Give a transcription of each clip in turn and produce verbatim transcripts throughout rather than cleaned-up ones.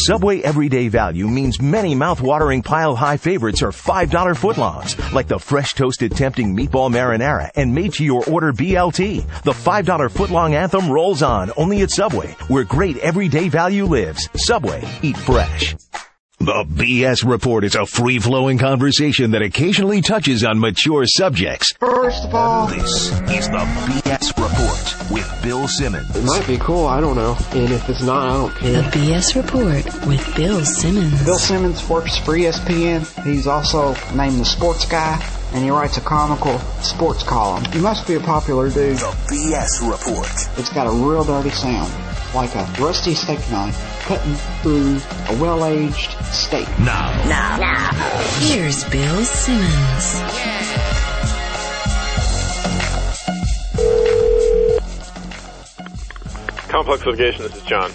Subway Everyday Value means many mouth-watering pile-high favorites are five dollar footlongs, like the fresh toasted tempting meatball marinara and made-to-your-order B L T. The five dollar footlong anthem rolls on, only at Subway, where great everyday value lives. Subway, eat fresh. The B S Report is a free-flowing conversation that occasionally touches on mature subjects. First of all, This is the B S Report with Bill Simmons. it might be cool, I don't know. And if it's not, I don't care. The B S Report with Bill Simmons. Bill Simmons works for E S P N. He's also named the Sports Guy, and he writes a comical sports column. He must be a popular dude. The B S Report. It's got a real dirty sound, like a rusty steak knife cutting through a well-aged steak. Now. Now, now. Here's Bill Simmons. Complex Litigation, this is John.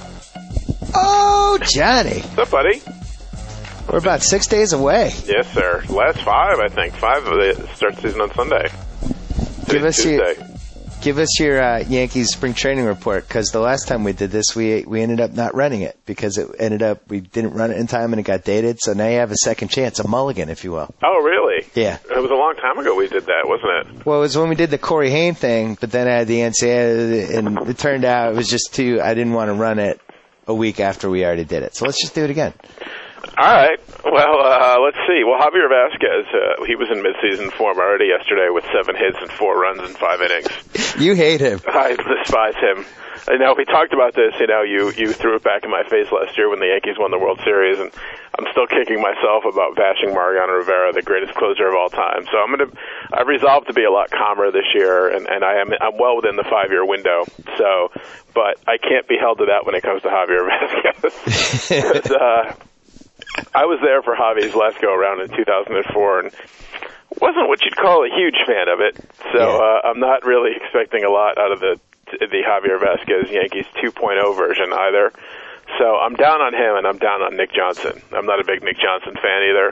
Oh, Johnny. What's up, buddy? We're about six days away. Yes, sir. Last five, I think. Five of the start season on Sunday. Give Today's us your, Tuesday. give us your uh, Yankees spring training report, because the last time we did this, we we ended up not running it because it ended up we didn't run it in time and it got dated. So now you have a second chance, a mulligan, if you will. Oh, really? Yeah. It was a long time ago we did that, wasn't it? Well, it was when we did the Corey Haim thing, but then I had the N C A A, and it turned out it was just too. I didn't want to run it a week after we already did it. So let's just do it again. All right. Well, uh, let's see. Well, Javier Vasquez, uh, he was in midseason form already yesterday with seven hits and four runs in five innings. You hate him. I despise him. I know we talked about this. You know, you you threw it back in my face last year when the Yankees won the World Series, and I'm still kicking myself about bashing Mariano Rivera, the greatest closer of all time. So I'm gonna, I've resolved to be a lot calmer this year, and, and I am I'm well within the five year window. So, but I can't be held to that when it comes to Javier Vasquez. uh, I was there for Javi's last go around in two thousand four, and wasn't what you'd call a huge fan of it. So uh, I'm not really expecting a lot out of the the Javier Vasquez Yankees two point oh version either. So I'm down on him, and I'm down on Nick Johnson. I'm not a big Nick Johnson fan either.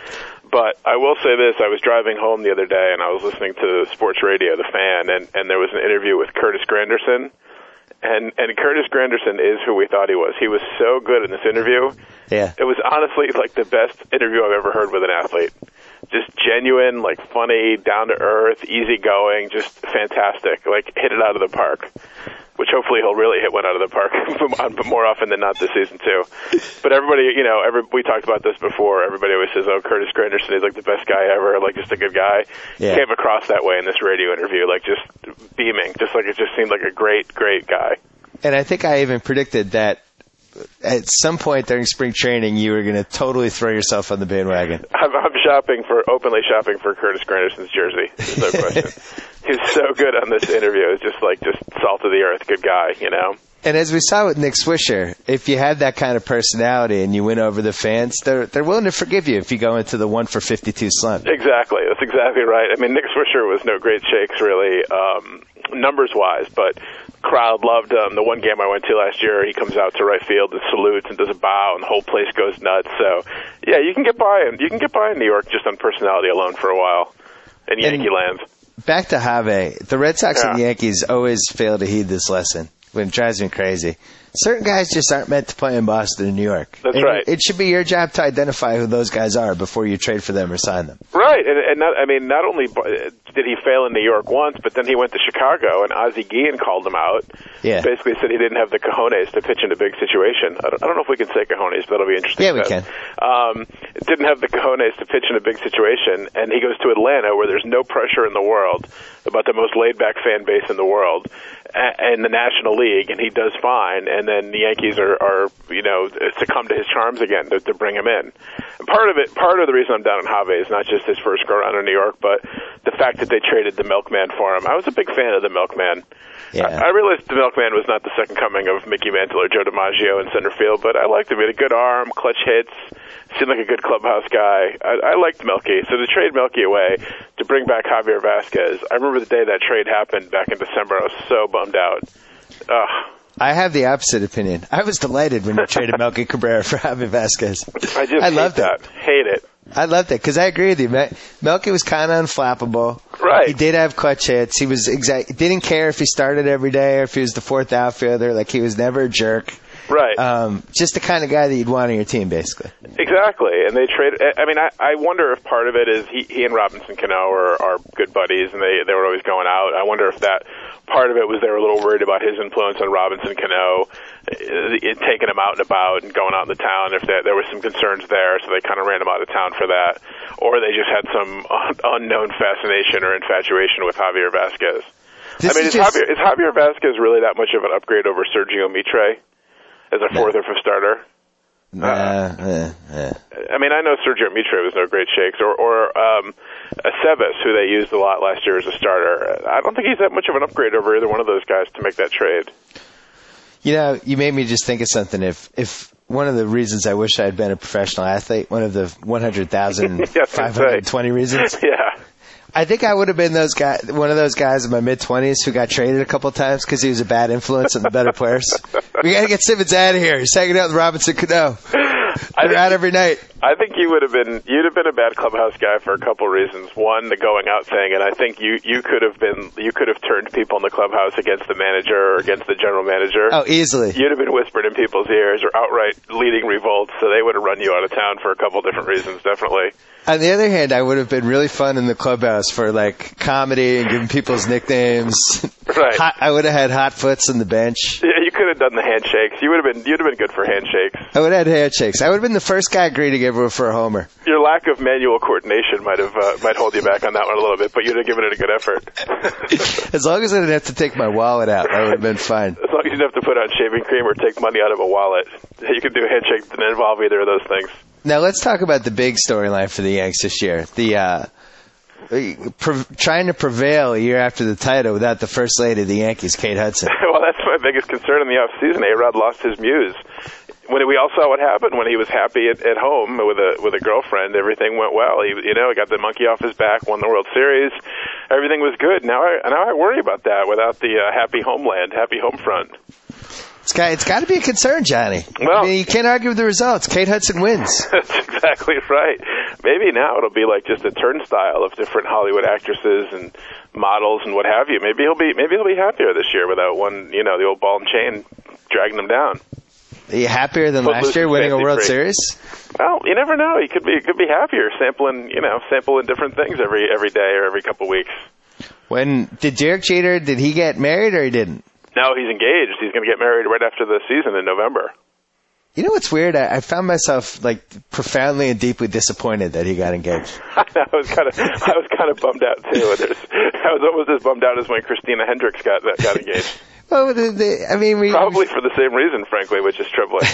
But I will say this, I was driving home the other day, and I was listening to sports radio, The Fan, and, and there was an interview with Curtis Granderson. And, and Curtis Granderson is who we thought he was. He was so good in this interview. Yeah. It was honestly like the best interview I've ever heard with an athlete. Just genuine, like funny, down to earth, easygoing, just fantastic. Like hit it out of the park, which hopefully he'll really hit one out of the park more often than not this season too. But everybody, you know, every, we talked about this before. Everybody always says, "Oh, Curtis Granderson is like the best guy ever, like just a good guy." Yeah. Came across that way in this radio interview, like just beaming, just like it just seemed like a great, great guy. And I think I even predicted that at some point during spring training, you were going to totally throw yourself on the bandwagon. I'm, I'm shopping for, openly shopping for Curtis Granderson's jersey. There's no question. He's so good on this interview. It's just like, just salt of the earth, good guy, you know? And as we saw with Nick Swisher, if you had that kind of personality and you win over the fans, they're they're willing to forgive you if you go into the one for fifty-two slump. Exactly. That's exactly right. I mean, Nick Swisher was no great shakes, really, um, numbers-wise, but crowd loved him. The one game I went to last year, he comes out to right field and salutes and does a bow, and the whole place goes nuts. So, yeah, you can get by in, you can get by in New York just on personality alone for a while in Yankee land. Back to Javi. The Red Sox Yeah. and the Yankees always fail to heed this lesson. When it drives me crazy. Certain guys just aren't meant to play in Boston and New York. That's and right. It should be your job to identify who those guys are before you trade for them or sign them. Right, and, and not, I mean, not only did he fail in New York once, but then he went to Chicago, and Ozzie Guillen called him out. Yeah. Basically said he didn't have the cojones to pitch in a big situation. I don't, I don't know if we can say cojones, but that'll be interesting. Yeah, we but, can. Um, didn't have the cojones to pitch in a big situation, and he goes to Atlanta, where there's no pressure in the world, about the most laid-back fan base in the world, in the National League, and he does fine, and then the Yankees are, are you know, succumb to his charms again to, to bring him in. And part of it, part of the reason I'm down on Javi is not just his first go-around in New York, but the fact that they traded the Milkman for him. I was a big fan of the Milkman. Yeah. I, I realized the Milkman was not the second coming of Mickey Mantle or Joe DiMaggio in center field, but I liked him. He had a good arm, clutch hits, seemed like a good clubhouse guy. I, I liked Milky. So to trade Milky away to bring back Javier Vasquez, I remember the day that trade happened back in December. I was so bummed out. Ugh. I have the opposite opinion. I was delighted when you traded Melky Cabrera for Javi Vasquez. I just I hate loved that. it. Hate it. I loved it because I agree with you. Melky was kind of unflappable. Right. He did have clutch hits. He was exact. Didn't care if he started every day or if he was the fourth outfielder. Like he was never a jerk. Right. Um, just the kind of guy that you'd want on your team, basically. Exactly. And they trade. I mean, I, I wonder if part of it is he, he and Robinson Cano are, are good buddies, and they, they were always going out. I wonder if that part of it was they were a little worried about his influence on Robinson Cano, it, taking him out and about and going out in the town. If there, there was some concerns there, so they kind of ran him out of town for that. Or they just had some un, unknown fascination or infatuation with Javier Vasquez. This I mean, is, is, just, Javier, is Javier Vasquez really that much of an upgrade over Sergio Mitre as a fourth or fifth starter? Uh, uh, uh. I mean, I know Sergio Mitre was no great shakes, or, or um, Aceves, who they used a lot last year as a starter. I don't think he's that much of an upgrade over either one of those guys to make that trade. You know, you made me just think of something. If if one of the reasons I wish I had been a professional athlete, one of the one hundred thousand five hundred twenty reasons. Yeah. I think I would have been those guy, one of those guys in my mid-twenties who got traded a couple of times because he was a bad influence on the better players. We got to get Simmons out of here. He's hanging out with Robinson Cano. They're out every night. I think you would have been you'd have been a bad clubhouse guy for a couple reasons. One, the going out thing, and I think you, you could have been you could have turned people in the clubhouse against the manager or against the general manager. Oh, easily. You'd have been whispered in people's ears or outright leading revolts, so they would have run you out of town for a couple different reasons, definitely. On the other hand, I would have been really fun in the clubhouse for like comedy and giving people's nicknames. Right. Hot, I would have had hot foots on the bench. Yeah, you could have done the handshakes. You would have been you'd have been good for handshakes. I would have had handshakes. I would have been the first guy greeting everyone for a homer. Your lack of manual coordination might have uh, might hold you back on that one a little bit, but you'd have given it a good effort. As long as I didn't have to take my wallet out, that would have been fine. As long as you didn't have to put on shaving cream or take money out of a wallet, you could do a handshake that didn't involve either of those things. Now let's talk about the big storyline for the Yanks this year. The uh, pre- trying to prevail a year after the title without the first lady of the Yankees, Kate Hudson. Well, that's my biggest concern in the offseason. A-Rod lost his muse. When we all saw what happened when he was happy at, at home with a with a girlfriend, everything went well. He, you know, he got the monkey off his back, won the World Series. Everything was good. Now I now I worry about that without the uh, happy homeland, happy home front. It's got, it's got to be a concern, Johnny. Well, I mean, you can't argue with the results. Kate Hudson wins. That's exactly right. Maybe now it'll be like just a turnstile of different Hollywood actresses and models and what have you. Maybe he'll be maybe he'll be happier this year without one, you know, the old ball and chain dragging him down. Are you happier than Footloose last year winning a World free. Series? Well, you never know. He could be he could be happier sampling, you know, sampling different things every every day or every couple of weeks. When did Derek Jeter? Did he get married or he didn't? No, he's engaged. He's going to get married right after the season in November. You know what's weird? I, I found myself like profoundly and deeply disappointed that he got engaged. I was kind of, I was kind of bummed out too. There's, I was almost as bummed out as when Christina Hendricks got got engaged. Well, the, the, I mean, we probably for the same reason, frankly, which is troubling.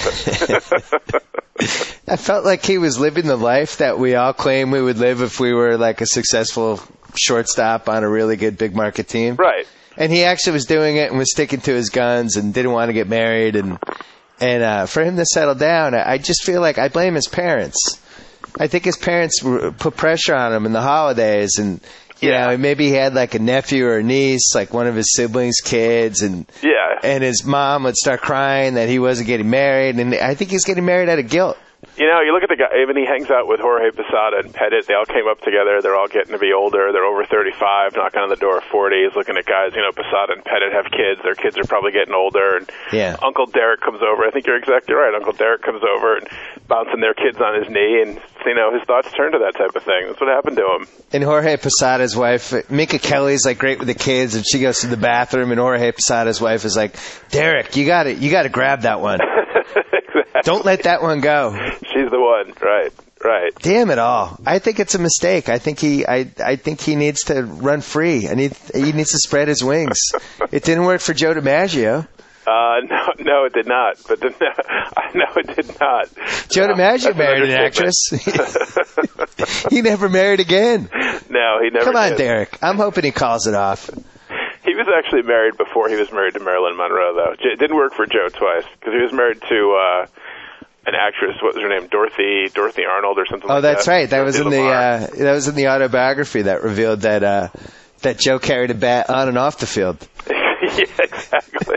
I felt like he was living the life that we all claim we would live if we were like a successful shortstop on a really good big market team. Right. And he actually was doing it and was sticking to his guns and didn't want to get married. And and uh, for him to settle down, I just feel like I blame his parents. I think his parents put pressure on him in the holidays. And, you yeah. know, maybe he had like a nephew or a niece, like one of his siblings' kids. And, yeah. and his mom would start crying that he wasn't getting married. And I think he's getting married out of guilt. You know, you look at the guy, even he hangs out with Jorge Posada and Pettit. They all came up together. They're all getting to be older. They're over thirty-five, knocking on the door of forty. He's looking at guys, you know, Posada and Pettit have kids. Their kids are probably getting older. And yeah. Uncle Derek comes over. I think you're exactly right. Uncle Derek comes over and bouncing their kids on his knee. And, you know, his thoughts turn to that type of thing. That's what happened to him. And Jorge Posada's wife, Minka Kelly's like great with the kids, and she goes to the bathroom, and Jorge Posada's wife is like, Derek, you got to you got to grab that one. Exactly. Don't let that one go. She's the one, right? Right. Damn it all! I think it's a mistake. I think he, I, I think he needs to run free. I need, he needs to spread his wings. It didn't work for Joe DiMaggio. Uh, no, no, it did not. But the, no, it did not. Joe no, DiMaggio married an actress. He never married again. No, he never. Come on, did. Derek. I'm hoping he calls it off. He was actually married before he was married to Marilyn Monroe, though. It didn't work for Joe twice because he was married to uh, an actress. What was her name? Dorothy Dorothy Arnold or something. Oh, like that's that. right. That Dorothy was in Lamar. the uh, that was in the autobiography that revealed that uh, that Joe carried a bat on and off the field. Yeah, exactly.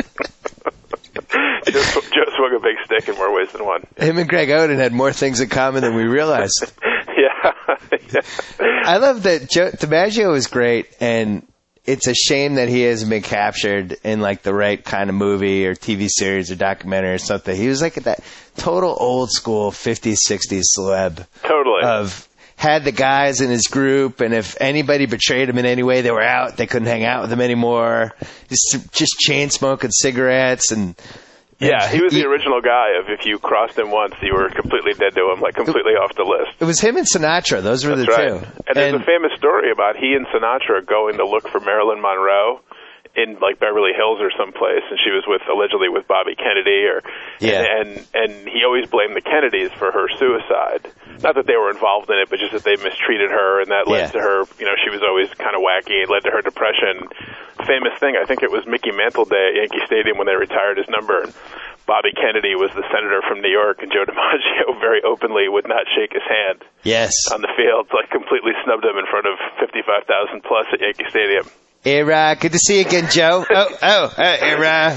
Joe, Joe swung a big stick in more ways than one. Him and Greg Oden had more things in common than we realized. Yeah. Yeah. I love that Joe DiMaggio was great, and it's a shame that he hasn't been captured in like the right kind of movie or T V series or documentary or something. He was like that total old school fifties, sixties celeb. Totally. Of had the guys in his group, and if anybody betrayed him in any way, they were out. They couldn't hang out with him anymore. Just, just chain smoking cigarettes and. Yeah, he was the original guy of if you crossed him once, you were completely dead to him, like completely off the list. It was him and Sinatra. Those were That's the right. two. And there's a famous story about he and Sinatra going to look for Marilyn Monroe in like Beverly Hills or someplace, and she was with allegedly with Bobby Kennedy, or yeah. and, and and he always blamed the Kennedys for her suicide. Not that they were involved in it, but just that they mistreated her, and that led yeah. to her. You know, she was always kind of wacky. It led to her depression. Famous thing, I think it was Mickey Mantle Day at Yankee Stadium when they retired his number. And Bobby Kennedy was the senator from New York, and Joe DiMaggio very openly would not shake his hand. Yes. On the field, like completely snubbed him in front of fifty-five thousand plus at Yankee Stadium. Hey, Ra, good to see you again, Joe. Oh, oh, uh, hey, Ra.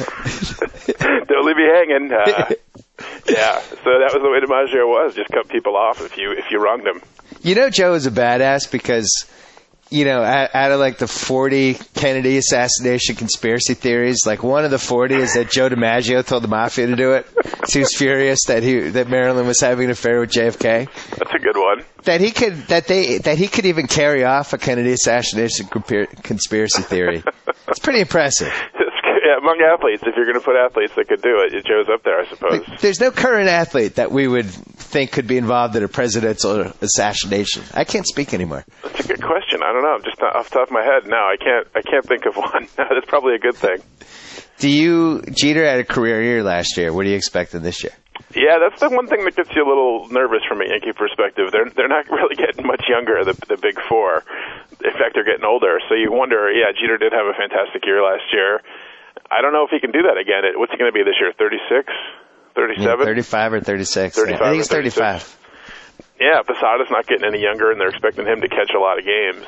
Don't leave me hanging. Uh, yeah, so that was the way DiMaggio was. Just cut people off if you if you wronged him. You know, Joe is a badass because, you know, out, out of like the forty Kennedy assassination conspiracy theories, like one of the forty is that Joe DiMaggio told the mafia to do it. So he was furious that he that Marilyn was having an affair with J F K. That's a good one. That he could that they that he could even carry off a Kennedy assassination conspiracy theory. It's pretty impressive. Yeah, among athletes, if you're going to put athletes that could do it, Joe's up there, I suppose. Like, there's no current athlete that we would think could be involved in a presidential assassination. I can't speak anymore. That's a good question. I don't know. Just off the top of my head, no, I can't. I can't think of one. That's probably a good thing. Do you? Jeter had a career year last year. What are you expecting this year? Yeah, that's the one thing that gets you a little nervous from a Yankee perspective. They're they're not really getting much younger, the the big four. In fact, they're getting older. So you wonder. Yeah, Jeter did have a fantastic year last year. I don't know if he can do that again. What's he going to be this year? thirty-six? thirty-seven? Yeah, thirty-five or thirty-six. thirty-five yeah. I think it's thirty-six. thirty-five. Yeah, Posada's not getting any younger, and they're expecting him to catch a lot of games.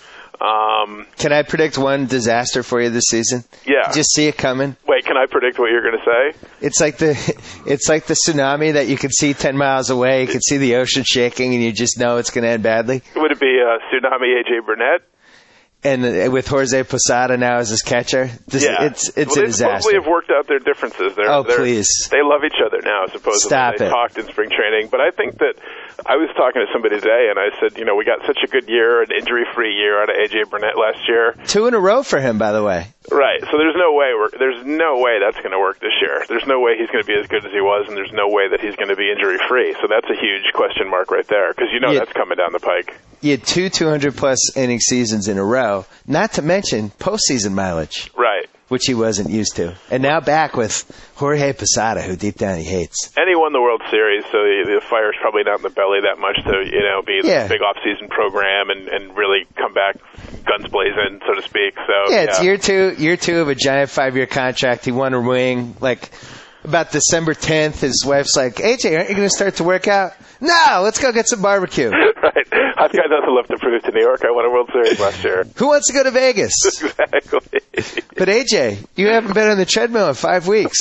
Um, can I predict one disaster for you this season? Yeah. Just see it coming. Wait, can I predict what you're going to say? It's like the it's like the tsunami that you can see ten miles away. You can see the ocean shaking, and you just know it's going to end badly. Would it be uh, Tsunami A J Burnett? And with Jose Posada now as his catcher, this, yeah. it's it's well, a disaster. They supposedly have worked out their differences. They're, oh, they're, please. They love each other now, supposedly. Stop they it. talked in spring training. But I think that I was talking to somebody today, and I said, you know, we got such a good year, an injury-free year out of A J Burnett last year. Two in a row for him, by the way. Right. So there's no way we're, there's no way that's going to work this year. There's no way he's going to be as good as he was, and there's no way that he's going to be injury-free. So that's a huge question mark right there, because you know yeah. that's coming down the pike. He had two two hundred plus inning seasons in a row, not to mention postseason mileage. Right. Which he wasn't used to. And now back with Jorge Posada, who deep down he hates. And he won the World Series, so the, the fire's probably not in the belly that much to, you know, be yeah. the big off-season program and, and really come back guns blazing, so to speak. So Yeah, it's yeah. year two year two of a giant five-year contract. He won a ring. Like, about December tenth, his wife's like, A J, aren't you going to start to work out? No, let's go get some barbecue. Right. I've got nothing left to prove to New York. I won a World Series last year. Who wants to go to Vegas? Exactly. But A J, you haven't been on the treadmill in five weeks.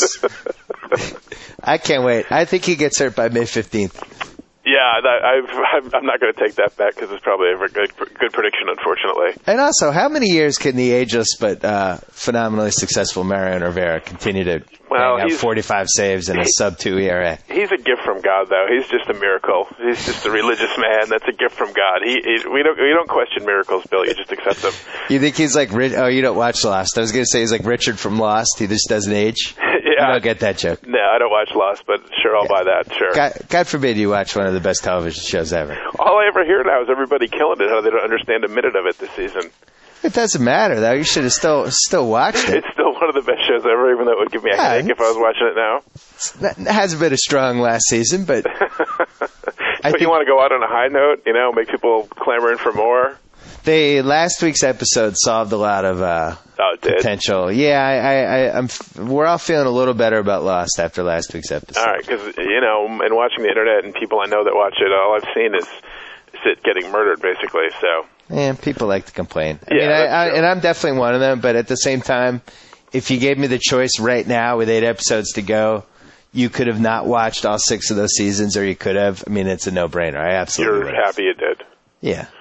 I can't wait. I think he gets hurt by May fifteenth. Yeah, that, I've, I'm not going to take that bet because it's probably a good, good prediction, unfortunately. And also, how many years can the ageless but uh, phenomenally successful Mariano Rivera continue to well, bang out forty-five saves and a sub two E R A? He's a gift from God, though. He's just a miracle. He's just a religious man. That's a gift from God. He, he we don't we don't question miracles, Bill. You just accept them. You think he's like? Oh, you don't watch Lost. I was going to say he's like Richard from Lost. He just doesn't age. Yeah, I don't get that joke. No, I don't watch Lost, but sure, I'll buy that. Sure. God, God forbid you watch one of the best television shows ever. All I ever hear now is everybody killing it. How they don't understand a minute of it this season. It doesn't matter though. You should have still still watched it. It's still one of the best shows ever, even though it would give me a yeah, headache if I was watching it now. It hasn't been a strong last season, but so I think you want to go out on a high note, you know, make people clamoring for more. They last week's episode solved a lot of uh, oh, it did. potential. Yeah, I, I, I, I'm. We're all feeling a little better about Lost after last week's episode. All right, because you know, and watching the internet and people I know that watch it, all I've seen is, is it getting murdered, basically. So. Yeah, people like to complain. I Yeah, mean, I, I, true. and I'm definitely one of them. But at the same time, if you gave me the choice right now with eight episodes to go, you could have not watched all six of those seasons, or you could have. I mean, it's a no-brainer. I absolutely. You're would. happy you did. Yeah.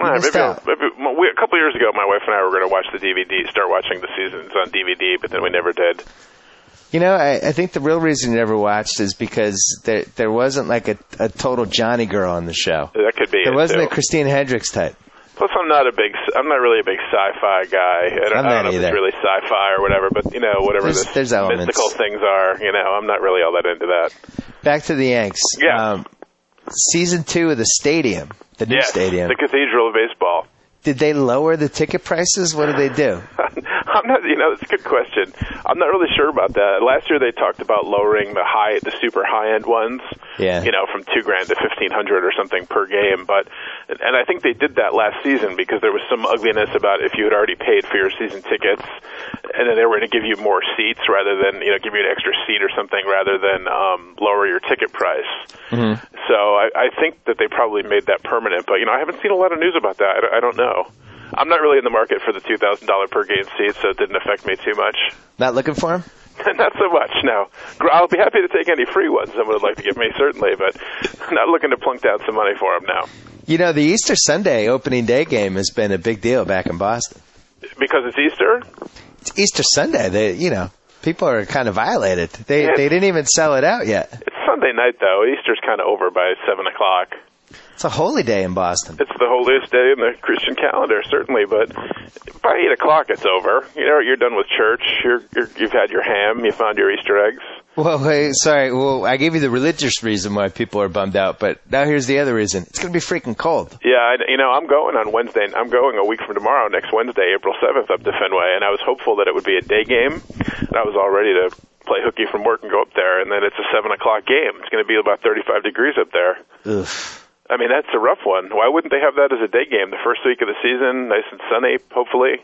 Well, missed maybe, out. maybe we, a couple years ago, my wife and I were going to watch the D V D, start watching the seasons on D V D, but then we never did. You know, I, I think the real reason you never watched is because there there wasn't like a, a total Johnny girl on the show. That could be There it, wasn't too. a Christine Hendricks type. Plus, I'm not a big, I'm not really a big sci-fi guy. I don't, I'm I don't not know if either. it's really sci-fi or whatever, but you know, whatever There's- the there's elements. mystical things are, you know, I'm not really all that into that. Back to the Yanks. Yeah. Um, season two of the stadium, the new Yes, stadium. the Cathedral of Baseball. Did they lower the ticket prices? What did they do? I'm not, you know, it's a good question. I'm not really sure about that. Last year they talked about lowering the high, the super high-end ones. Yeah. You know, from two grand to fifteen hundred or something per game. But, and I think they did that last season because there was some ugliness about if you had already paid for your season tickets, and then they were going to give you more seats rather than, you know, give you an extra seat or something rather than um, lower your ticket price. Mm-hmm. So I, I think that they probably made that permanent. But you know, I haven't seen a lot of news about that. I, I don't know. I'm not really in the market for the two thousand dollars per game seats, so it didn't affect me too much. Not looking for them? Not so much, no. I'll be happy to take any free ones someone would like to give me, certainly, but not looking to plunk down some money for them now. You know, the Easter Sunday opening day game has been a big deal back in Boston. Because it's Easter? It's Easter Sunday. They, you know, people are kind of violated. They Yeah. they didn't even sell it out yet. It's Sunday night, though. Easter's kind of over by seven o'clock. It's a holy day in Boston. It's the holiest day in the Christian calendar, certainly, but by eight o'clock it's over. You know, you're done with church. You're, you're, you've had your ham. You found your Easter eggs. Well, hey, sorry. Well, I gave you the religious reason why people are bummed out, but now here's the other reason. It's going to be freaking cold. Yeah, I, you know, I'm going on Wednesday. I'm going a week from tomorrow, next Wednesday, April seventh, up to Fenway, and I was hopeful that it would be a day game, and I was all ready to play hooky from work and go up there, and then it's a seven o'clock game. It's going to be about thirty-five degrees up there. Ugh. I mean, that's a rough one. Why wouldn't they have that as a day game? The first week of the season, nice and sunny, hopefully.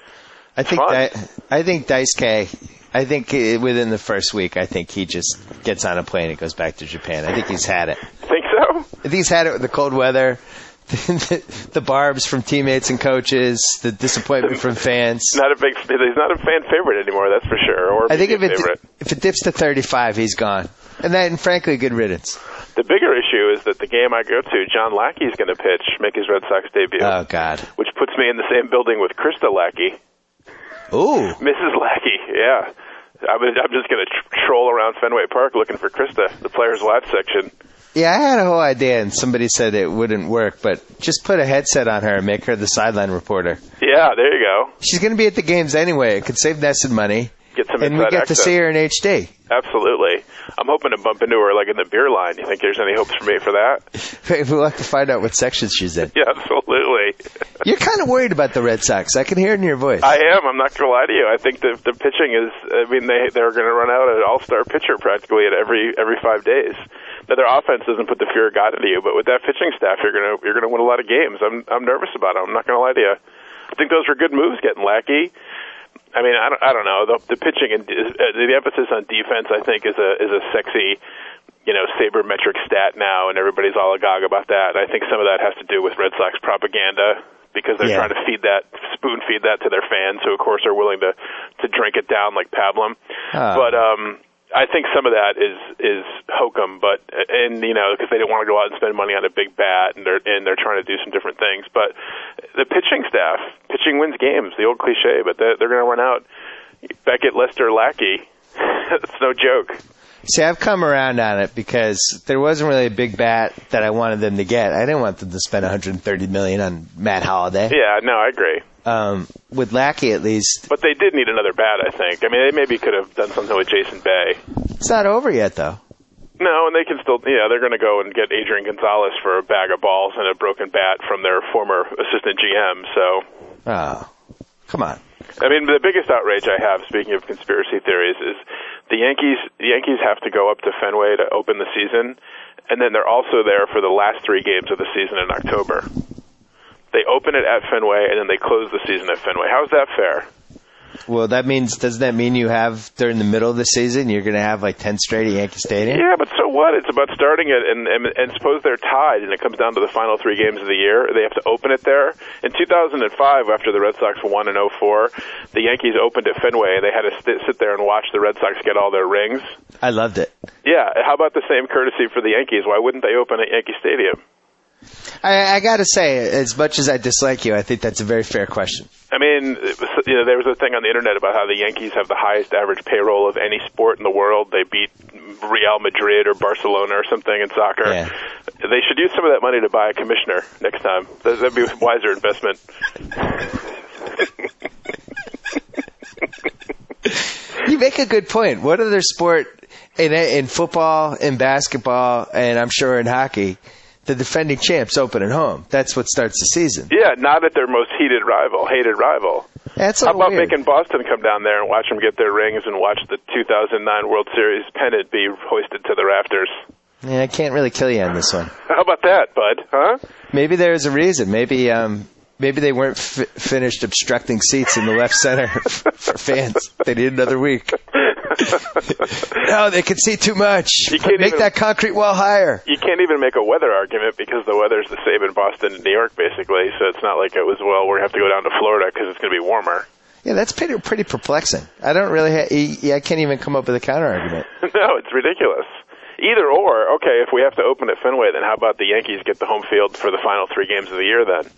I think Fun. that I think Dice K. I think uh, within the first week, I think he just gets on a plane and goes back to Japan. I think he's had it. Think so? I think he's had it with the cold weather, the, the barbs from teammates and coaches, the disappointment from fans. Not a big. He's not a fan favorite anymore. That's for sure. Or a I think if media it favorite. if it dips to thirty-five, he's gone. And then, frankly, good riddance. The bigger issue is that the game I go to, John Lackey's going to pitch, make his Red Sox debut. Oh God! Which puts me in the same building with Krista Lackey. Ooh. Missus Lackey, yeah. I was, I'm just going to tr- troll around Fenway Park looking for Krista, the Players Watch section. Yeah, I had a whole idea, and somebody said it wouldn't work, but just put a headset on her and make her the sideline reporter. Yeah, there you go. She's going to be at the games anyway. It could save Nesson money. Get some And we inside get access. to see her in H D. Absolutely. I'm hoping to bump into her like in the beer line. You think there's any hopes for me for that? We'll have to find out what section she's in. Yeah, absolutely. You're kind of worried about the Red Sox. I can hear it in your voice. I am. I'm not going to lie to you. I think the the pitching is. I mean, they they're going to run out an all-star pitcher practically at every every five days. Now their offense doesn't put the fear of God into you, but with that pitching staff, you're going to you're going to win a lot of games. I'm I'm nervous about it. I'm not going to lie to you. I think those were good moves getting Lackey. I mean, I don't, I don't know. The, the pitching and uh, the emphasis on defense, I think, is a is a sexy, you know, sabermetric stat now, and everybody's all agog about that. I think some of that has to do with Red Sox propaganda because they're Yeah. trying to feed that, spoon feed that to their fans, who of course are willing to to drink it down like pablum. Oh. But um, I think some of that is is hokum, but and you know because they didn't want to go out and spend money on a big bat, and they're and they're trying to do some different things. But the pitching staff, pitching wins games, the old cliche, but they're, they're going to run out. Beckett, Lester, Lackey, it's no joke. See, I've come around on it because there wasn't really a big bat that I wanted them to get. I didn't want them to spend one hundred thirty million dollars on Matt Holliday. Yeah, no, I agree. Um, with Lackey, at least, But they did need another bat, I think. I mean, they maybe could have done something with Jason Bay. it's not over yet, though. No, and they can still, yeah, they're going to go and get Adrian Gonzalez for a bag of balls and a broken bat from their former assistant G M, so. Oh, come on. I mean, the biggest outrage I have, speaking of conspiracy theories, is the Yankees, the Yankees have to go up to Fenway to open the season, and then they're also there for the last three games of the season in October. They open it at Fenway, and then they close the season at Fenway. How's that fair? Well, that means, doesn't that mean you have, during the middle of the season, you're going to have like ten straight at Yankee Stadium? Yeah, but so what? It's about starting it, and, and and suppose they're tied, and it comes down to the final three games of the year. They have to open it there. In two thousand five, after the Red Sox won in oh four, the Yankees opened at Fenway, and they had to st- sit there and watch the Red Sox get all their rings. I loved it. Yeah, how about the same courtesy for the Yankees? Why wouldn't they open at Yankee Stadium? I, I got to say, as much as I dislike you, I think that's a very fair question. I mean, you know, there was a thing on the internet about how the Yankees have the highest average payroll of any sport in the world. They beat Real Madrid or Barcelona or something in soccer. Yeah. They should use some of that money to buy a commissioner next time. That'd be a wiser investment. You make a good point. What other sport in in football, in basketball, and I'm sure in hockey, the defending champs open at home? That's what starts the season. Yeah, not at their most heated rival, hated rival. That's a How about weird. making Boston come down there and watch them get their rings and watch the two thousand nine World Series pennant be hoisted to the rafters? Yeah, I can't really kill you on this one. How about that, bud? Huh? Maybe there's a reason. Maybe um, maybe they weren't f- finished obstructing seats in the left center for fans. They need another week. No, they can see too much. You can't Make even- that concrete wall higher. You can't even make a weather argument because the weather's the same in Boston and New York, basically. So it's not like it was, well, we have to go down to Florida because it's going to be warmer. Yeah, that's pretty pretty perplexing. I don't really. Ha- yeah, I can't even come up with a counter argument. No, it's ridiculous. Either or, okay, if we have to open at Fenway, then how about the Yankees get the home field for the final three games of the year then?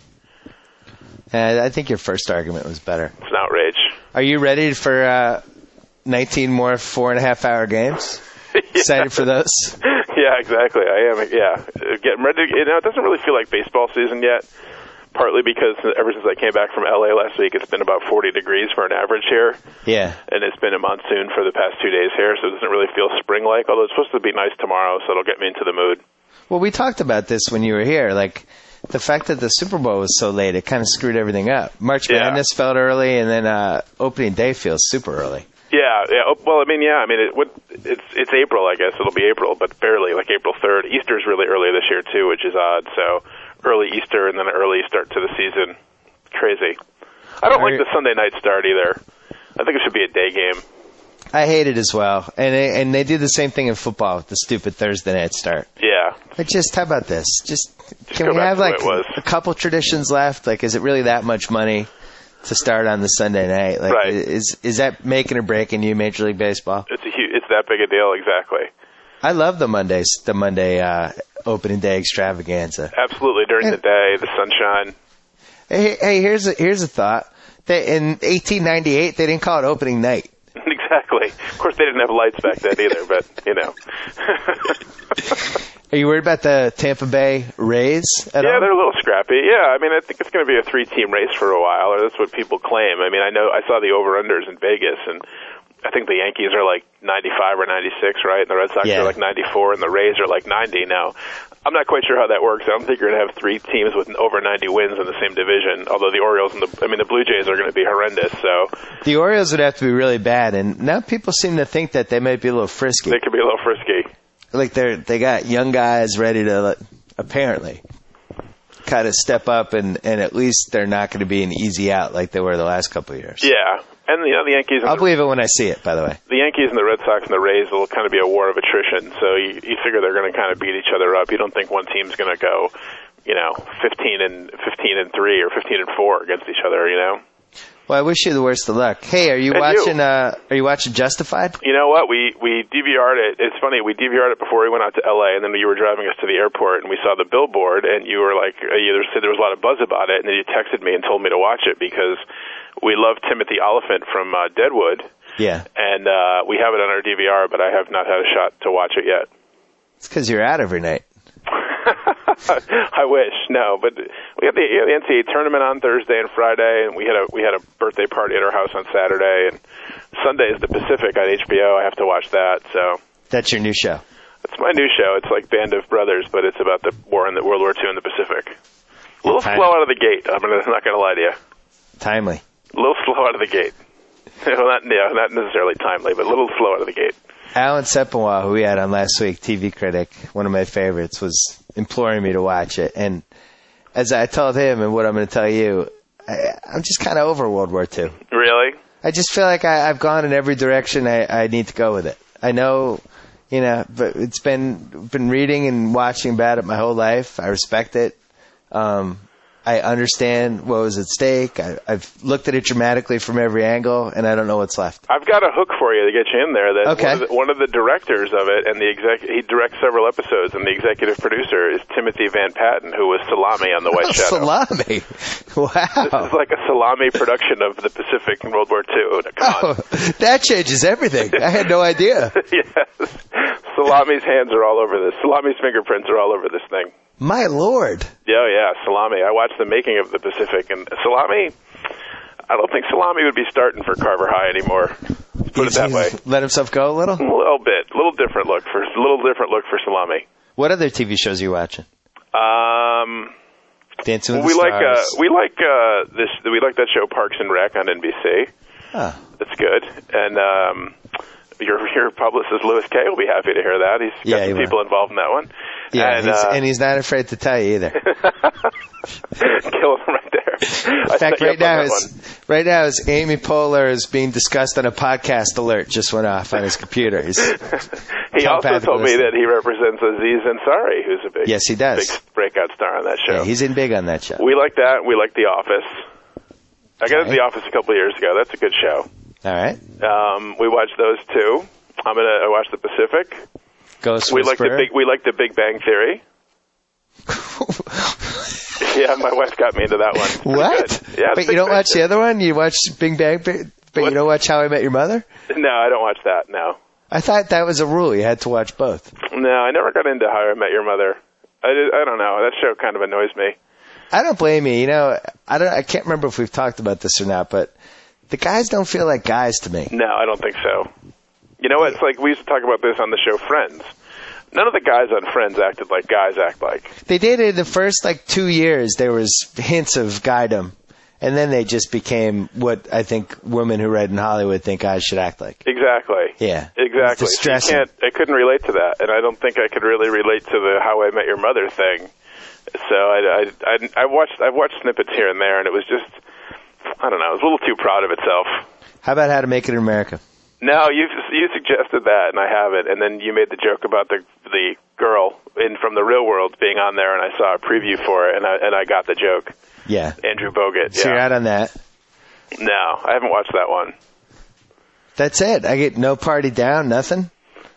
Uh, I think your first argument was better. It's an outrage. Are you ready for uh, nineteen more four and a half hour games? Yeah. Excited for those? Yeah, exactly. I am, yeah. Getting ready. You know, it doesn't really feel like baseball season yet, partly because ever since I came back from L A last week, it's been about forty degrees for an average here. Yeah. And it's been a monsoon for the past two days here, so it doesn't really feel spring-like, although it's supposed to be nice tomorrow, so it'll get me into the mood. Well, we talked about this when you were here. Like, the fact that the Super Bowl was so late, it kind of screwed everything up. March Yeah. Madness felt early, and then uh, opening day feels super early. Yeah, yeah. Oh, well, I mean, yeah. I mean, it, what, it's it's April, I guess. It'll be April, but barely, like April third. Easter's really early this year, too, which is odd. So early Easter and then an early start to the season. Crazy. I don't Are like the Sunday night start either. I think it should be a day game. I hate it as well. And they, and they do the same thing in football with the stupid Thursday night start. Yeah. But just, how about this? Just, can go we back have to the like way it was. a couple traditions left? Like, is it really that much money to start on the Sunday night? Like, Right. is is that making or breaking you, Major League Baseball? It's a huge, it's that big a deal, exactly. I love the Mondays, the Monday uh, opening day extravaganza. Absolutely. During the day, the sunshine. Hey, hey, here's a here's a thought. They, in eighteen ninety-eight, they didn't call it opening night. Exactly. Of course, they didn't have lights back then either, but, you know. Are you worried about the Tampa Bay Rays at Yeah, all? they're a little scrappy. Yeah, I mean, I think it's going to be a three-team race for a while, or that's what people claim. I mean, I know I saw the over-unders in Vegas, and I think the Yankees are like ninety-five or ninety-six, right? And the Red Sox Yeah. are like ninety-four, and the Rays are like ninety. Now, I'm not quite sure how that works. I don't think you're going to have three teams with over ninety wins in the same division, although the Orioles and the, I mean, the Blue Jays are going to be horrendous, so The Orioles would have to be really bad, and now people seem to think that they might be a little frisky. they could be a little frisky. Like they're they got young guys ready to like, apparently kind of step up, and and at least they're not going to be an easy out like they were the last couple of years. Yeah. And, you know, the Yankees and I'll the, believe it when I see it, by the way. the Yankees and the Red Sox and the Rays will kind of be a war of attrition, so you, you figure they're going to kind of beat each other up. You don't think one team's going to go, you know, fifteen and fifteen and three or fifteen and four against each other, you know? Well, I wish you the worst of luck. Hey, are you And watching? you. Uh, are you watching Justified? You know what? We we D V R'd it. It's funny. We D V R'd it before we went out to L A, and then you were driving us to the airport, and we saw the billboard, and you were like, uh, you said there was a lot of buzz about it, and then you texted me and told me to watch it because we love Timothy Oliphant from uh, Deadwood, Yeah, and uh, we have it on our D V R, but I have not had a shot to watch it yet. it's because you're out every night. I wish no, but we had the, you know, the N C A A tournament on Thursday and Friday, and we had a we had a birthday party at our house on Saturday, and Sunday is the Pacific on H B O. I have to watch that, so That's your new show. it's my new show. It's like Band of Brothers, but it's about the war in the World War Two in the Pacific. A little Okay. slow out of the gate. I'm, gonna, I'm not going to lie to you. Timely. A little slow out of the gate. well, not yeah, not necessarily timely, but a little slow out of the gate. Alan Sepinwall, who we had on last week, T V critic, one of my favorites, was imploring me to watch it. And as I told him and what I'm going to tell you, I, I'm just kind of over World War Two. Really? I just feel like I, I've gone in every direction I, I need to go with it. I know, you know, but it's been been reading and watching about it my whole life. I respect it. Um, I understand what was at stake. I, I've looked at it dramatically from every angle, and I don't know what's left. I've got a hook for you to get you in there. That okay. one, of the, one of the directors of it, and the exec, he directs several episodes, and the executive producer is Timothy Van Patten, who was Salami on The White Shadow. Salami? Wow. This is like a Salami production of the Pacific in World War Two. Come oh, on. That changes everything. I had no idea. Yes. Salami's hands are all over this. Salami's fingerprints are all over this thing. My Lord. Yeah, yeah, Salami. I watched the making of the Pacific, and Salami, I don't think Salami would be starting for Carver High anymore. Let's put He's, it that way. Let himself go a little? A little bit. A little different look for a little different look for Salami. What other T V shows are you watching? Um, Dancing with we the like Stars. uh, we like uh, this. We like that show Parks and Rec on N B C. Oh. That's good. And um, your your publicist Louis Kay will be happy to hear that. He's got Yeah, some he people will. involved in that one. Yeah, and, he's, uh, and he's not afraid to tell you either. Kill him right there. In fact, right now, is, right now is Amy Poehler is being discussed on a podcast alert just went off on his computer. He's he also told me that he represents Aziz Ansari, who's a big, yes, he does. big breakout star on that show. Yeah, he's in big on that show. We like that. We like The Office. I got into The Office a couple of years ago. That's a good show. All right. Um, we watched those two. I'm gonna I watch The Pacific. Ghost we like the Whisperer. big. We like The Big Bang Theory. Yeah, my wife got me into that one. What? Yeah, but you don't watch the other one? You watch Big Bang, but what? you don't watch How I Met Your Mother? No, I don't watch that. No. I thought that was a rule. You had to watch both. No, I never got into How I Met Your Mother. I, did, I don't know. That show kind of annoys me. I don't blame you. You know, I don't. I can't remember if we've talked about this or not, but the guys don't feel like guys to me. No, I don't think so. You know, it's like we used to talk about this on the show Friends. None of the guys on Friends acted like guys act like. They did in the first like two years. There was hints of guydom, and then they just became what I think women who read in Hollywood think guys should act like. Exactly. Yeah. Exactly. It's distressing. You can't, I couldn't relate to that, and I don't think I could really relate to the How I Met Your Mother thing. So I, I, I, I watched I watched snippets here and there, and it was just, I don't know, it was a little too proud of itself. How about How to Make It in America? No, you you suggested that, and I haven't. And then you made the joke about the the girl in From the Real World being on there, and I saw a preview for it, and I and I got the joke. Yeah. Andrew Bogut. So yeah. you're out on that. No, I haven't watched that one. That's it. I get no party down, nothing.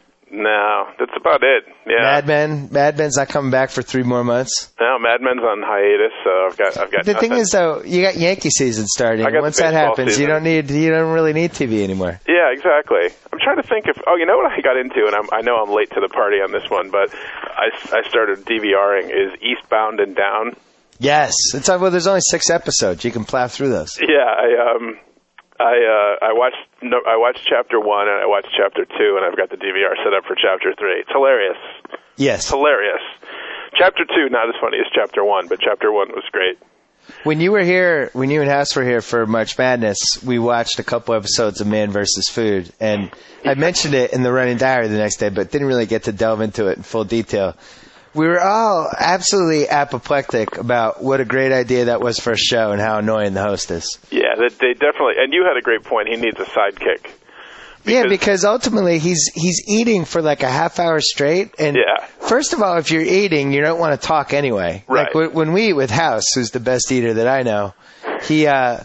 No, that's about it. Yeah. Mad Men. Mad Men's not coming back for three more months. No, Mad Men's on hiatus, so I've got I've got. The nothing. thing is, though, you got Yankee season starting. I got Once the that baseball happens, season. you don't need you don't really need T V anymore. Yeah, exactly. I'm trying to think if. Oh, you know what I got into, and I'm, I know I'm late to the party on this one, but I, I started DVRing is Eastbound and Down. Yes, it's well. There's only six episodes. You can plow through those. Yeah, I um, I uh, I watched no, I watched chapter one and I watched chapter two, and I've got the D V R set up for chapter three. It's hilarious. Yes, hilarious. Chapter two not as funny as chapter one, but chapter one was great. When you were here, when you and House were here for March Madness, we watched a couple episodes of Man versus Food, and I mentioned it in the running diary the next day, but didn't really get to delve into it in full detail. We were all absolutely apoplectic about what a great idea that was for a show and how annoying the host is. Yeah, that they definitely. And you had a great point. He needs a sidekick. Because, yeah, because ultimately he's he's eating for like a half hour straight. And yeah. First of all, if you're eating, you don't want to talk anyway. Right. Like when we eat with House, who's the best eater that I know, he uh,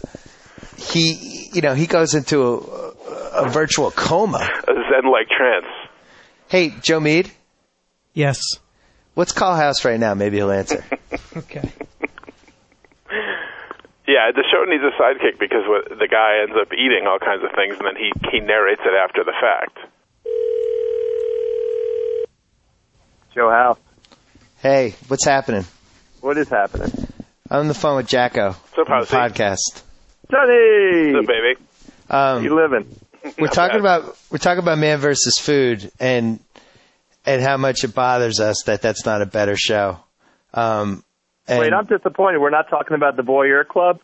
he you know he goes into a, a virtual coma, a zen-like trance. Hey, Joe Mead. Yes. Let's call House right now. Maybe he'll answer. Okay. Yeah, the show needs a sidekick because what, the guy ends up eating all kinds of things, and then he, he narrates it after the fact. Joe House. Hey, what's happening? What is happening? I'm on the phone with Jacko. What's up, Housey? Podcast. Johnny! What's up, baby? Um, you living? We're talking about we're talking about Man versus Food and and how much it bothers us that that's not a better show. Um, and Wait, I'm disappointed. We're not talking about the Voyeur Club.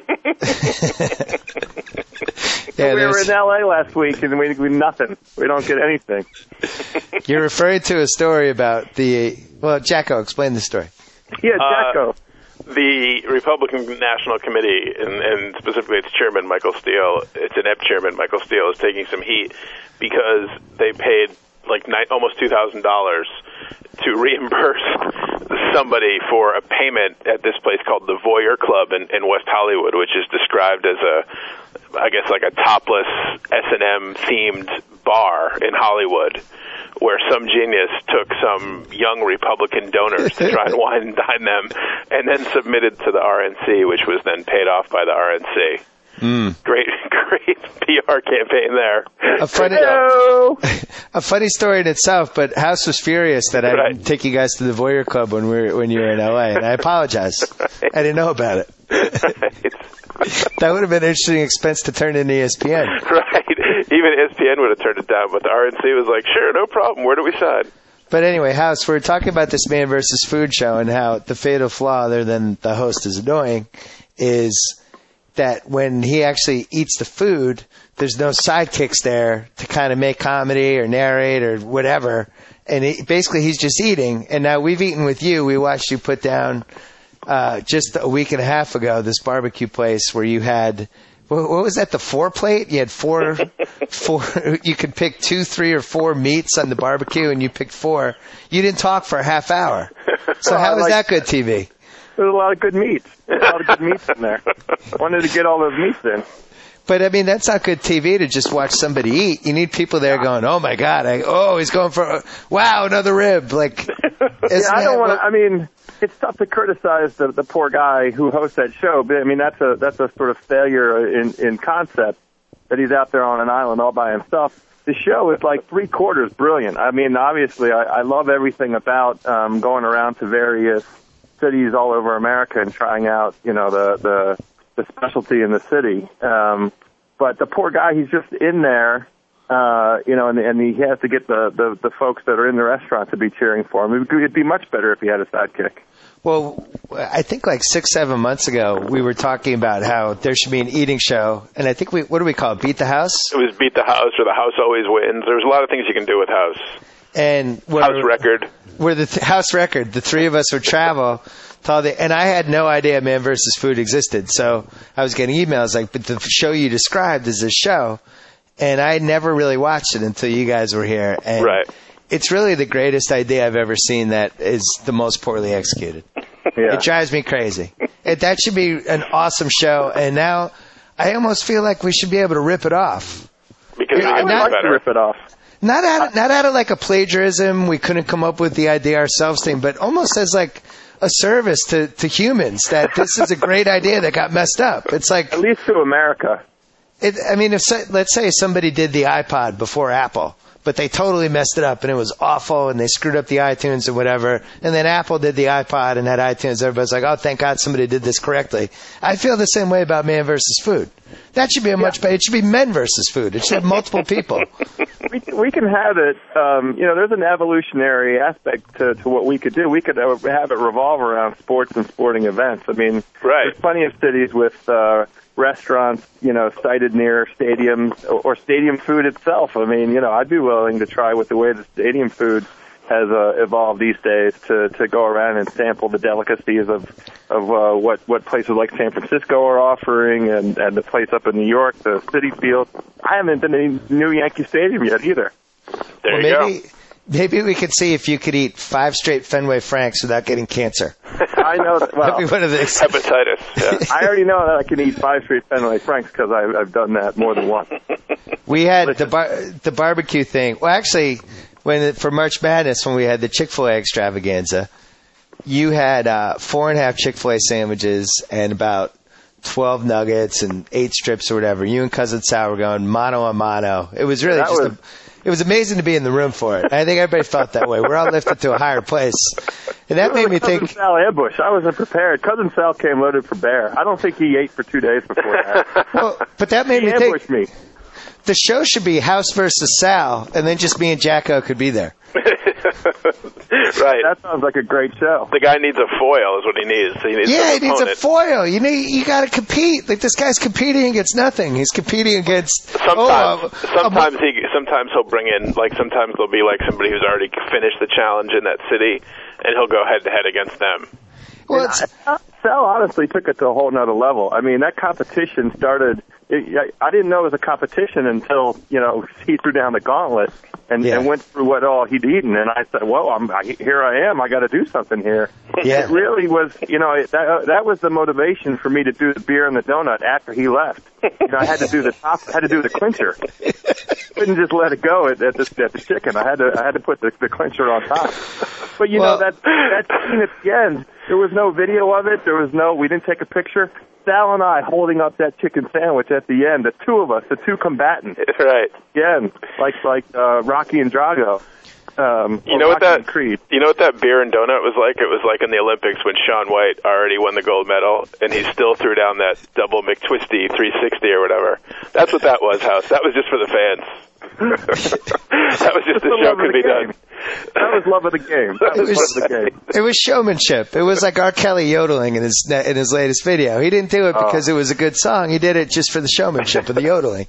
Yeah, we were in L A last week and we we nothing. We don't get anything. You're referring to a story about the well, Jacko. Explain the story. Yeah, Jacko. Uh, the Republican National Committee, and, and specifically its chairman, Michael Steele, its inept chairman, Michael Steele, is taking some heat because they paid like nine, almost two thousand dollars to reimburse the somebody for a payment at this place called the Voyeur Club in, in West Hollywood, which is described as a, I guess, like a topless S and M themed bar in Hollywood, where some genius took some young Republican donors to try and wine and dine them, and then submitted to the R N C, which was then paid off by the R N C. Mm. Great, great P R campaign there. A funny, a funny story in itself, but House was furious that I right. didn't take you guys to the Voyeur Club when we were, when you were in L A, and I apologize. Right. I didn't know about it. Right. That would have been an interesting expense to turn into E S P N. Right. Even E S P N would have turned it down, but the R N C was like, sure, no problem. Where do we sign? But anyway, House, we're talking about this Man versus Food show and how the fatal flaw, other than the host is annoying, is that when he actually eats the food, there's no sidekicks there to kind of make comedy or narrate or whatever. And it, basically he's just eating. And now we've eaten with you. We watched you put down uh, just a week and a half ago this barbecue place where you had, what, what was that, the four plate? You had four, four, you could pick two, three, or four meats on the barbecue, and you picked four. You didn't talk for a half hour. So how was that good T V? There's a lot of good meats. There's a lot of good meats in there. I wanted to get all those meats in. But, I mean, that's not good T V to just watch somebody eat. You need people there going, oh, my God. I, oh, he's going for, wow, another rib. Like, yeah, I don't want to, I mean, it's tough to criticize the, the poor guy who hosts that show. But, I mean, that's a that's a sort of failure in, in concept that he's out there on an island all by himself. The show is like three quarters brilliant. I mean, obviously, I, I love everything about um, going around to various cities all over America and trying out, you know, the the, the specialty in the city. Um, but the poor guy, he's just in there, uh, you know, and, and he has to get the, the, the folks that are in the restaurant to be cheering for him. It'd be much better if he had a sidekick. Well, I think like six, seven months ago, we were talking about how there should be an eating show. And I think we, what do we call it? Beat the House? It was Beat the House, or The House Always Wins. There's a lot of things you can do with House. And House Record. We're the th- House Record. The three of us would travel. To all the, and I had no idea Man versus Food existed. So I was getting emails like, but the show you described is this show. And I never really watched it until you guys were here. And right. It's really the greatest idea I've ever seen that is the most poorly executed. Yeah. It drives me crazy. It, that should be an awesome show. And now I almost feel like we should be able to rip it off. Because I would not, like to rip it off. Not out of, not out of like a plagiarism, we couldn't come up with the idea ourselves thing, but almost as like a service to, to humans that this is a great idea that got messed up. It's like, at least to America. It, I mean, if let's say somebody did the iPod before Apple, but they totally messed it up and it was awful and they screwed up the iTunes or whatever, and then Apple did the iPod and had iTunes, everybody's like, oh, thank God somebody did this correctly. I feel the same way about Man versus Food. That should be a much better. It should be Men versus Food. It should have multiple people. We we can have it. Um, you know, there's an evolutionary aspect to, to what we could do. We could have it revolve around sports and sporting events. I mean, right. There's plenty of cities with uh, restaurants, you know, sited near stadiums or, or stadium food itself. I mean, you know, I'd be willing to try with the way the stadium food has uh, evolved these days to, to go around and sample the delicacies of of uh, what what places like San Francisco are offering, and, and the place up in New York, the Citi Field. I haven't been to any new Yankee Stadium yet either. There well, you maybe, go. Maybe we could see if you could eat five straight Fenway Franks without getting cancer. I know. That, well, That'd be one of these. Hepatitis. Yeah. I already know that I can eat five straight Fenway Franks because I've, I've done that more than once. We had the bar, the barbecue thing. Well, actually, when for March Madness, when we had the Chick-fil-A extravaganza, you had uh, four and a half Chick-fil-A sandwiches and about twelve nuggets and eight strips or whatever. You and Cousin Sal were going mano a mano. It was really that just was... a, it was amazing to be in the room for it. I think everybody felt that way. We're all lifted to a higher place. And that made me Cousin think... Sal ambush. I wasn't prepared. Cousin Sal came loaded for bear. I don't think he ate for two days before that. Well, but that made he me ambushed think... me. The show should be House versus Sal, and then just me and Jacko could be there. Right. That sounds like a great show. The guy needs a foil is what he needs. He needs yeah, an he needs opponent. a foil. You need, you got to compete. Like this guy's competing against nothing. He's competing against. Sometimes, oh, uh, sometimes he, sometimes he'll bring in like sometimes there'll be like somebody who's already finished the challenge in that city, and he'll go head to head against them. Well, it's, Sal honestly took it to a whole nother level. I mean, that competition started it, I didn't know it was a competition until, you know, he threw down the gauntlet and, Yeah. and went through what all he'd eaten. And I said, well, I'm, I, here I am. I got to do something here. Yeah. It really was, you know, it, that, that was the motivation for me to do the beer and the donut after he left. You know, I had to do the top, I had to do the clincher. Couldn't just let it go at, at, the, at the chicken. I had to, I had to put the, the clincher on top. But you Well- know, that, that scene at the end, there was no video of it. There was no, we didn't take a picture. Sal and I holding up that chicken sandwich at the end, the two of us, the two combatants. Right. Again, like like uh, Rocky and Drago. Um, You or know what Rocky that and Creed. you know what that beer and donut was like? It was like in the Olympics when Shaun White already won the gold medal and he still threw down that double McTwisty three sixty or whatever. That's what that was, House. That was just for the fans. That was just the the show love of could the be game. done. That was love of the game. That It was, was- love of the game. It was showmanship. It was like R. Kelly yodeling in his in his latest video. He didn't do it because it was a good song. He did it just for the showmanship of the yodeling.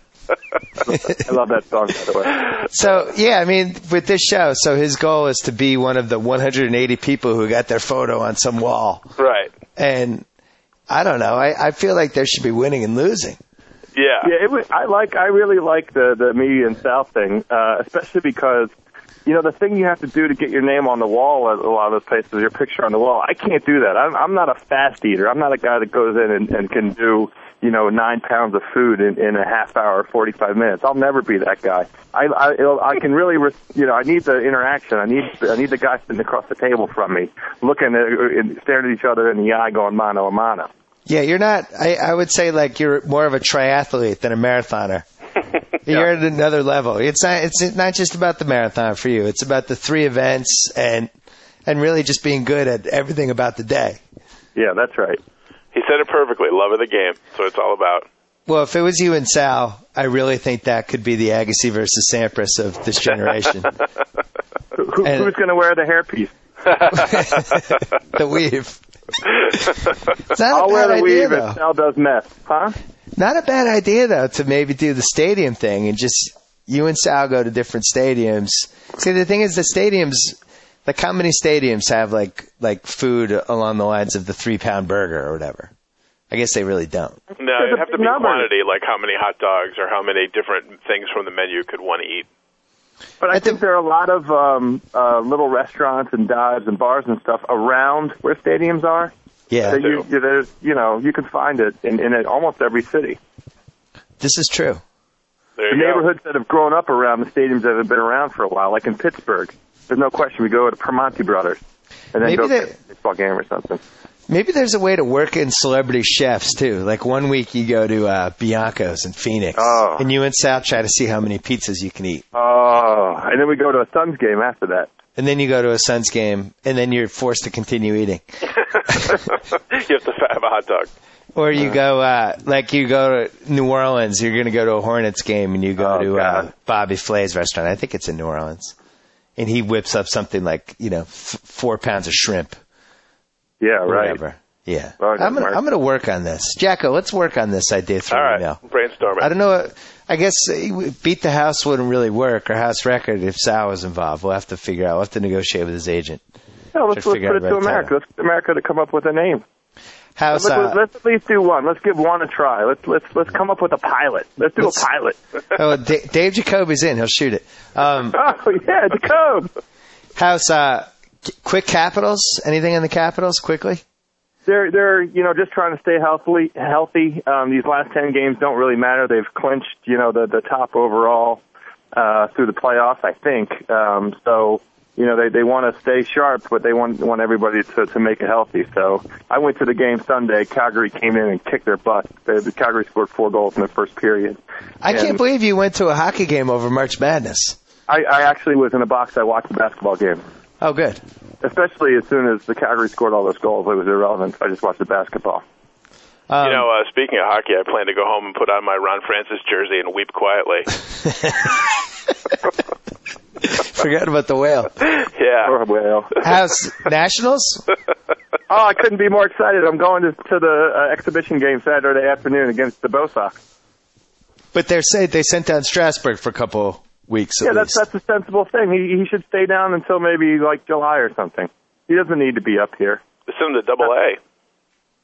I love that song, by the way. So, yeah, I mean, with this show, so his goal is to be one of the one hundred eighty people who got their photo on some wall. Right. And I don't know. I, I feel like there should be winning and losing. Yeah. Yeah, it was, I like. I really like the the me and Sal thing, uh, especially because, you know, the thing you have to do to get your name on the wall at a lot of those places, your picture on the wall. I can't do that. I'm, I'm not a fast eater. I'm not a guy that goes in and, and can do, you know, nine pounds of food in, in a half hour, forty-five minutes. I'll never be that guy. I I, it'll, I can really, re- you know, I need the interaction. I need I need the guy sitting across the table from me, looking at and staring at each other in the eye, going mano a mano. Yeah, you're not, I, I would say like you're more of a triathlete than a marathoner. You're at another level. It's not, it's not just about the marathon for you. It's about the three events and, and really just being good at everything about the day. Yeah, that's right. He said it perfectly. Love of the game. That's what it's all about. Well, if it was you and Sal, I really think that could be the Agassi versus Sampras of this generation. Who, And- who's going to wear the hairpiece? The weave. It's not I'll a wear bad the idea, weave though. if Sal does meth, huh? Not a bad idea, though, to maybe do the stadium thing and just you and Sal go to different stadiums. See, the thing is, the stadiums, like how many stadiums have like like food along the lines of the three pound burger or whatever? I guess they really don't. No, There's it'd a have to big be number. quantity, like how many hot dogs or how many different things from the menu could one eat. But I At the- think there are a lot of um, uh, little restaurants and dives and bars and stuff around where stadiums are. Yeah, That you, you, there's, you know, you can find it in, in almost every city. this is true. There The you go. neighborhoods that have grown up around the stadiums that have been around for a while, like in Pittsburgh, there's no question we go to Primanti Brothers and then Maybe go they- to a baseball game or something. Maybe there's a way to work in celebrity chefs, too. Like one week you go to uh, Bianco's in Phoenix, Oh. and you and Sal try to see how many pizzas you can eat. Oh, and then we go to a Suns game after that. And then you go to a Suns game, and then you're forced to continue eating. You have to have a hot dog. Or you go, uh, like you go to New Orleans, you're going to go to a Hornets game, and you go Oh, to uh, God. Bobby Flay's restaurant. I think it's in New Orleans. And he whips up something like, you know, f- four pounds of shrimp. Yeah, Or right. whatever. Yeah. Right, I'm gonna, Mark. I'm gonna work on this. Jacko, let's work on this idea through All right. email. Brainstorm it. I don't know. I guess uh, Beat the House wouldn't really work, or House Record, if Sal was involved. We'll have to figure out. We'll have to negotiate with his agent. No, let's, Try to let's figure put out it the to right America. title. Let's get America to come up with a name. House, Let's, uh, let's at least do one. Let's give one a try. Let's let's let's come up with a pilot. Let's do Let's- a pilot. oh, D- Dave Jacoby's in. He'll shoot it. Um, Oh yeah, Jacob. House, uh, c- quick Capitals. Anything in the Capitals, quickly? They're they're you know just trying to stay healthy. Healthy. Um, these last ten games don't really matter. They've clinched you know the the top overall uh, through the playoffs. I think. Um, so you know they they want to stay sharp, but they want want everybody to to make it healthy. So I went to the game Sunday. Calgary came in and kicked their butt. The, the Calgary scored four goals in the first period. I And- can't believe you went to a hockey game over March Madness. I, I actually was in a box. I watched the basketball game. Oh, good. Especially as soon as the Calgary scored all those goals, it was irrelevant. I just watched the basketball. Um, You know, uh, speaking of hockey, I plan to go home and put on my Ron Francis jersey and weep quietly. forgot about the whale. Yeah. Or well. House Nationals? Oh, I couldn't be more excited. I'm going to, to the uh, exhibition game Saturday afternoon against the Bo Sox. But they're say they sent down Strasburg for a couple weeks at Yeah, that's least. that's a sensible thing. He he should stay down until maybe like July or something. He doesn't need to be up here. Send him to double A.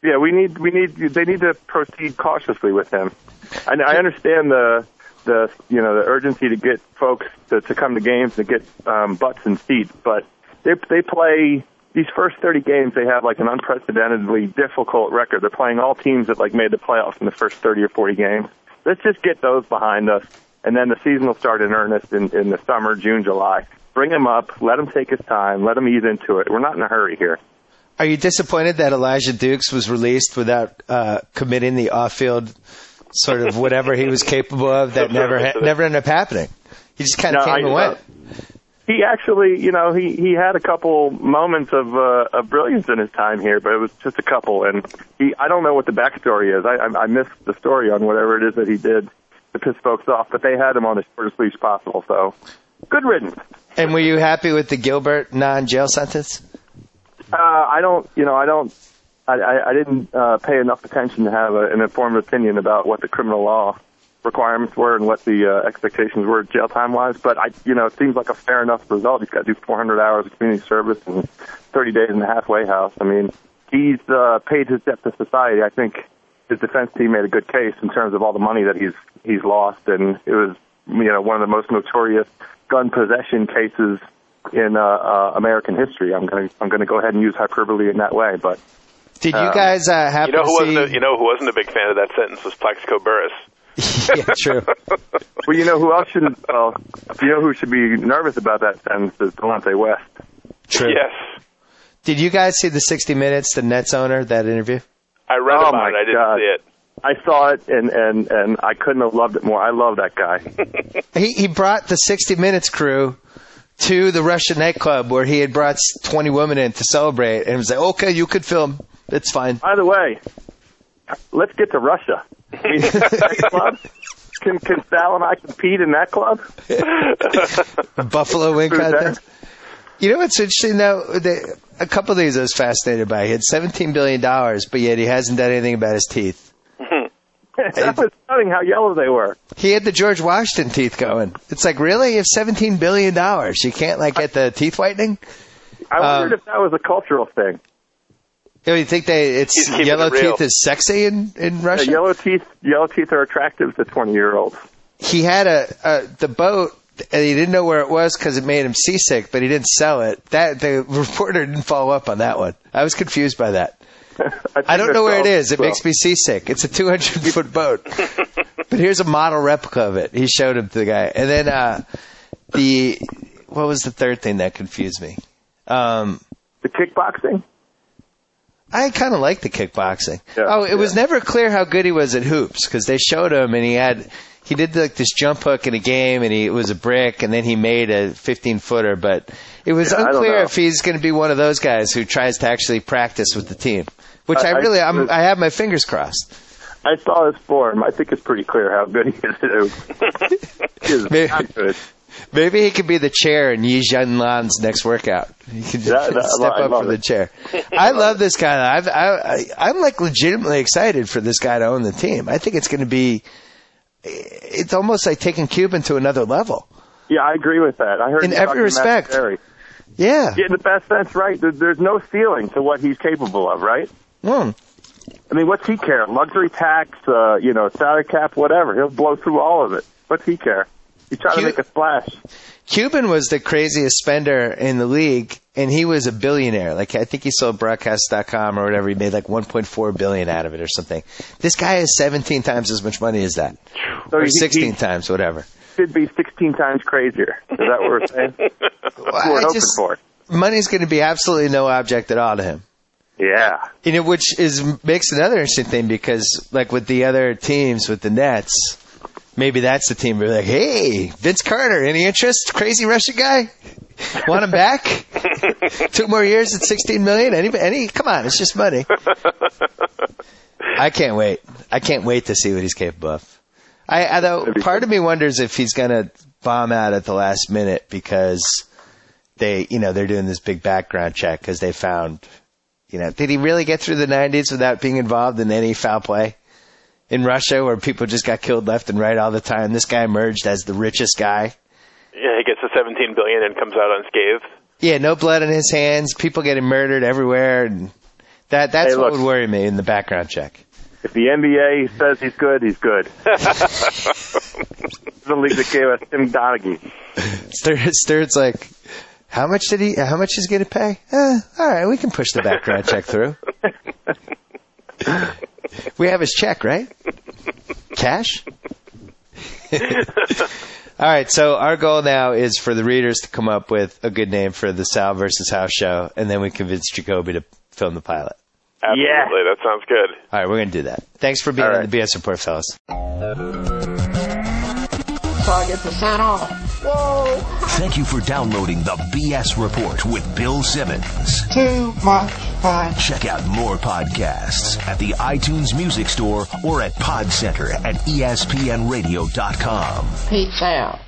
Yeah, we need we need they need to proceed cautiously with him. I, I understand the the you know the urgency to get folks to, to come to games to get um, butts in seats, but they they play these first thirty games. They have like an unprecedentedly difficult record. They're playing all teams that like made the playoffs in the first thirty or forty games. Let's just get those behind us, and then the season will start in earnest in, in the summer, June, July. Bring him up, let him take his time, let him ease into it. We're not in a hurry here. Are you disappointed that Elijah Dukes was released without uh, committing the off-field sort of whatever he was capable of that never ha- never ended up happening? He just kind of no, came I, and went. Uh, he actually, you know, he, he had a couple moments of uh, of brilliance in his time here, but it was just a couple. And he, I don't know what the backstory is. I, I, I missed the story on whatever it is that he did to piss folks off, but they had him on as short as leash possible. So good riddance. And were you happy with the Gilbert non-jail sentence? Uh, I don't, you know, I don't, I, I, I didn't uh, pay enough attention to have a, an informed opinion about what the criminal law requirements were and what the uh, expectations were jail time-wise. But, I, you know, it seems like a fair enough result. He's got to do four hundred hours of community service and thirty days in the halfway house. I mean, he's uh, paid his debt to society. I think his defense team made a good case in terms of all the money that he's he's lost. And it was, you know, one of the most notorious gun possession cases in uh, uh, American history. I'm going to I'm going to go ahead and use hyperbole in that way. But did you um, guys uh, happen you know who to see? wasn't a, you know who wasn't a big fan of that sentence was Plaxico Burress. Yeah, true. Well, you know who else should? Well, you know who should be nervous about that sentence is Delonte West. True. Yes. Did you guys see the sixty minutes, the Nets owner, that interview? I read oh about my it. I didn't God. see it. I saw it, and, and, and I couldn't have loved it more. I love that guy. He he brought the sixty minutes crew to the Russian nightclub where he had brought twenty women in to celebrate, and was like, okay, you could film. It's fine. By the way, let's get to Russia. I mean, that club? Can, can Sal and I compete in that club? Buffalo wing contest. You know what's interesting, though? The, a couple of these I was fascinated by. He had seventeen billion dollars, but yet he hasn't done anything about his teeth. That was stunning how yellow they were. He had the George Washington teeth going. It's like, really? You have seventeen billion dollars. You can't, like, get the teeth whitening? I wondered Um, if that was a cultural thing. You, know, you think they it's He's keeping yellow it real. teeth is sexy in, in Russia? Yeah, yellow teeth, yellow teeth are attractive to twenty-year-olds. He had a, a the boat, and he didn't know where it was because it made him seasick, but he didn't sell it. That the reporter didn't follow up on that one. I was confused by that. I, I don't know where it is. It well, makes me seasick. It's a two hundred foot boat. But here's a model replica of it. He showed him to the guy. And then uh, the, what was the third thing that confused me? Um, the kickboxing. I kind of like the kickboxing. Yeah, oh, it yeah. was never clear how good he was at hoops because they showed him and he had, he did like this jump hook in a game and he, it was a brick and then he made a fifteen footer, but it was Yeah, I don't unclear know. if he's going to be one of those guys who tries to actually practice with the team, which I, I- I really, I- I'm, I have my fingers crossed. I saw his form. I think it's pretty clear how good he is. It is Maybe- not good. Maybe he could be the chair in Yi Jianlan's next workout. He could That- that- step I up love from the it. chair. I love this guy. I've, I, I, I'm like legitimately excited for this guy to own the team. I think it's going to be, it's almost like taking Cuban to another level. Yeah, I agree with that. I heard In you every talking to Matt respect. Perry. Yeah. Yeah, in the best sense, right? There, there's no ceiling to what he's capable of, right? Hmm. I mean, what's he care? Luxury tax, uh, you know, salary cap, whatever. He'll blow through all of it. What's he care? He's trying Cu- to make a splash. Cuban was the craziest spender in the league, and he was a billionaire. Like, I think he sold broadcast dot com or whatever. He made like one point four billion dollars out of it or something. This guy has seventeen times as much money as that. So Or he- sixteen he times, whatever. should be sixteen times crazier. Is that what we're saying? That's what I we're hoping just- for. Money's going to be absolutely no object at all to him. Yeah. You know, which is makes another interesting thing because, like with the other teams, with the Nets, maybe that's the team where they're like, hey, Vince Carter, any interest? Crazy Russian guy? Want him back? Two more years at sixteen million dollars? Any, any? Come on, it's just money. I can't wait. I can't wait to see what he's capable of. I, I though, part of me wonders if he's going to bomb out at the last minute because they, you know, they're doing this big background check because they found. You know, did he really get through the nineties without being involved in any foul play in Russia where people just got killed left and right all the time? This guy emerged as the richest guy. Yeah, he gets the seventeen billion dollars and comes out unscathed. Yeah, no blood on his hands. People getting murdered everywhere. And That that's Hey, what look. would worry me in the background check. If the N B A says he's good, he's good. The league that gave us Tim Donaghy. Sturt, Sturt's like, how much did he? How much is he going to pay? Eh, all right, we can push the background check through. We have his check, right? Cash. All right, so our goal now is for the readers to come up with a good name for the Sal versus House show, and then we convince Jacoby to film the pilot. Absolutely, Yeah. that sounds good. All right, we're going to do that. Thanks for being All on right. the B S Report, fellas. So I get to sign off. Whoa! Thank you for downloading the B S Report with Bill Simmons. Too much fun. Check out more podcasts at the iTunes Music Store or at Pod Center at E S P N radio dot com. Peace out.